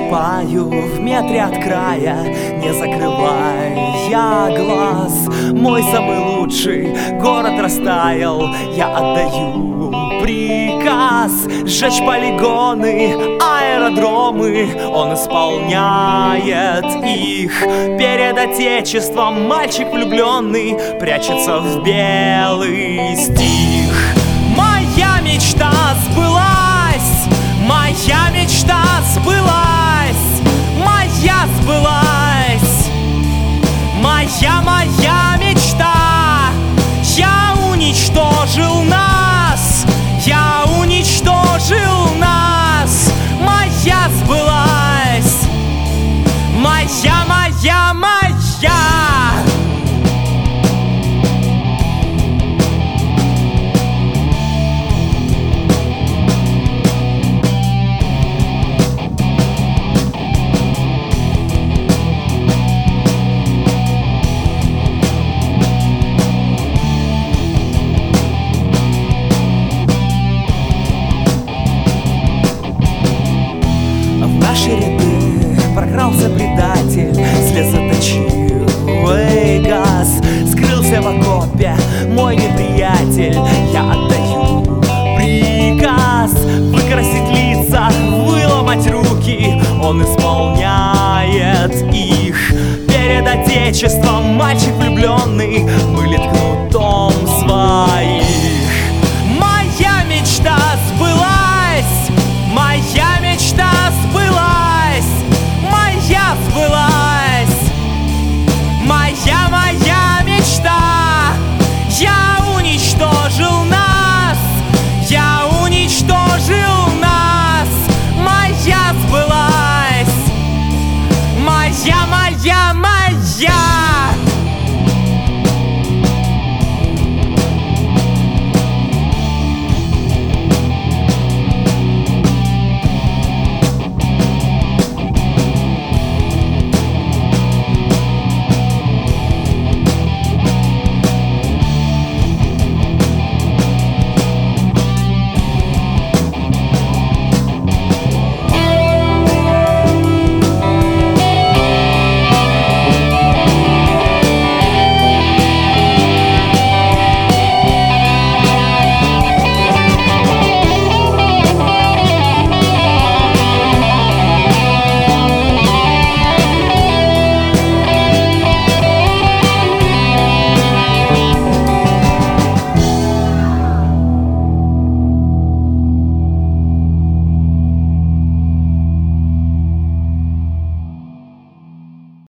утопаю в метре от края, не закрывая глаз. Мой самый лучший город растаял, я отдаю приказ сжечь полигоны, аэродромы. Он исполняет их перед отечеством. Мальчик влюбленный прячется в белый стих. Моя мечта сбылась, моя мечта сбылась, моя сбылась, моя мечта. Я уничтожил нас, я уничтожил нас. Моя сбылась, моя. В наши ряды прокрался предатель, слез заточил газ, скрылся в окопе мой неприятель. Я отдаю приказ выкрасить лица, выломать руки. Он исполняет их перед отечеством. Мальчик влюбленный